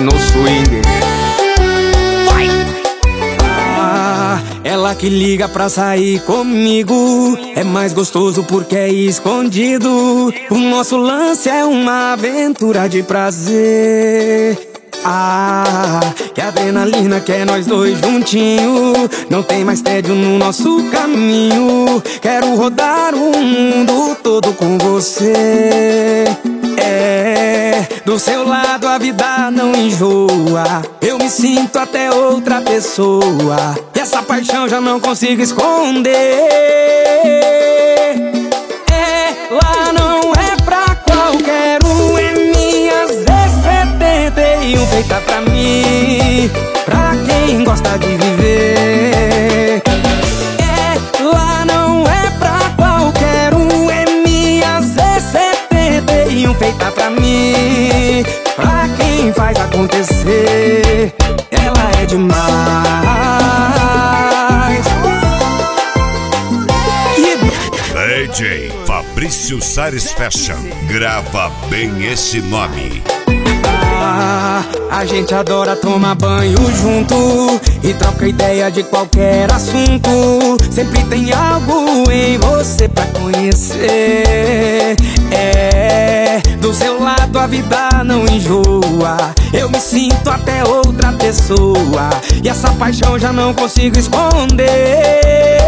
no swing. Vai! Ela que liga pra sair comigo, é mais gostoso porque é escondido. O nosso lance é uma aventura de prazer. Que adrenalina que é nós dois juntinho. Não tem mais tédio no nosso caminho. Quero rodar o mundo todo com você. Do seu lado a vida não enjoa. Eu me sinto até outra pessoa. E essa paixão já não consigo esconder. Ela não é pra qualquer um. É minha Z71 feita pra mim, pra quem gosta de viver. Ela não é pra qualquer um. É minha Z71 feita pra mim, pra quem faz acontecer. Ela é demais. DJ Fabrício Sares Fashion, grava bem esse nome. A gente adora tomar banho junto e troca ideia de qualquer assunto. Sempre tem algo em você pra conhecer. Do seu lado a vida não enjoa. Eu me sinto até outra pessoa. E essa paixão já não consigo esconder.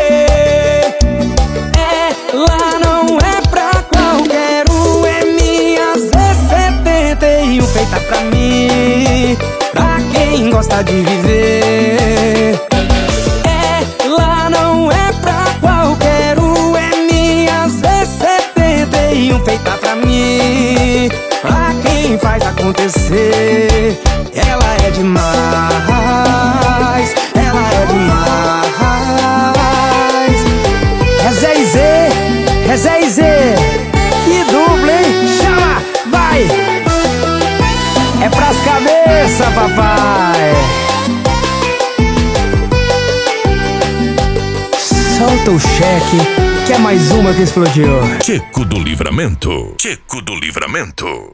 Ela não é pra qualquer um. É minha Z71 feita pra mim, pra quem gosta de viver. Ela não é pra qualquer um. É minha Z71 feita pra mim, pra quem faz acontecer. Ela é demais. Ela é demais. É Zé e Zé, é Zé e Zé. Que dupla, hein? Chama, vai! É pras cabeças, papai. Solta o cheque, que é mais uma que explodiu. Chico do Livramento. Chico do Livramento.